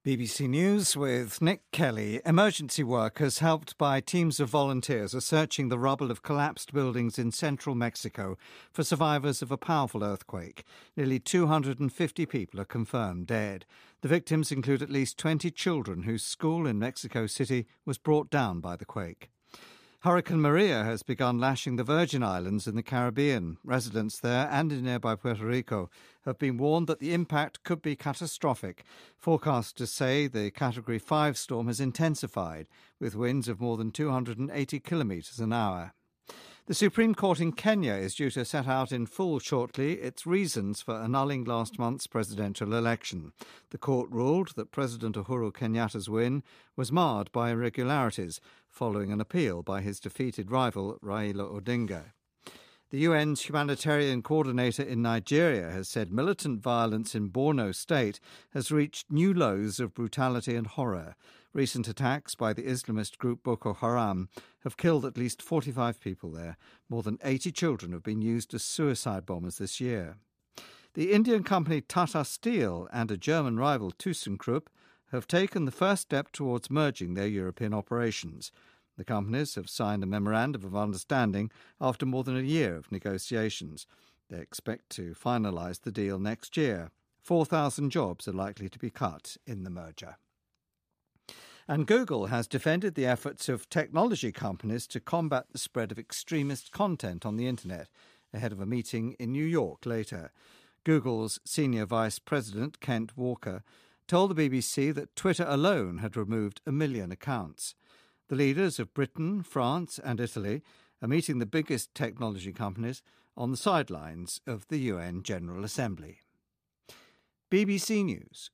BBC News with Nick Kelly. Emergency workers, helped by teams of volunteers, are searching the rubble of collapsed buildings in central Mexico for survivors of a powerful earthquake. Nearly 250 people are confirmed dead. The victims include at least 20 children whose school in Mexico City was brought down by the quake. Hurricane Maria has begun lashing the Virgin Islands in the Caribbean. Residents there and in nearby Puerto Rico have been warned that the impact could be catastrophic. Forecasters say the Category 5 storm has intensified, with winds of more than 280 kilometres an hour. The Supreme Court in Kenya is due to set out in full shortly its reasons for annulling last month's presidential election. The court ruled that President Uhuru Kenyatta's win was marred by irregularities following an appeal by his defeated rival Raila Odinga. The UN's humanitarian coordinator in Nigeria has said militant violence in Borno State has reached new lows of brutality and horror. Recent attacks by the Islamist group Boko Haram have killed at least 45 people there. More than 80 children have been used as suicide bombers this year. The Indian company Tata Steel and a German rival ThyssenKrupp have taken the first step towards merging their European operations. The companies have signed a memorandum of understanding after more than a year of negotiations. They expect to finalise the deal next year. 4,000 jobs are likely to be cut in the merger. And Google has defended the efforts of technology companies to combat the spread of extremist content on the internet ahead of a meeting in New York later. Google's senior vice president, Kent Walker, told the BBC that Twitter alone had removed 1 million accounts. The leaders of Britain, France and Italy are meeting the biggest technology companies on the sidelines of the UN General Assembly. BBC News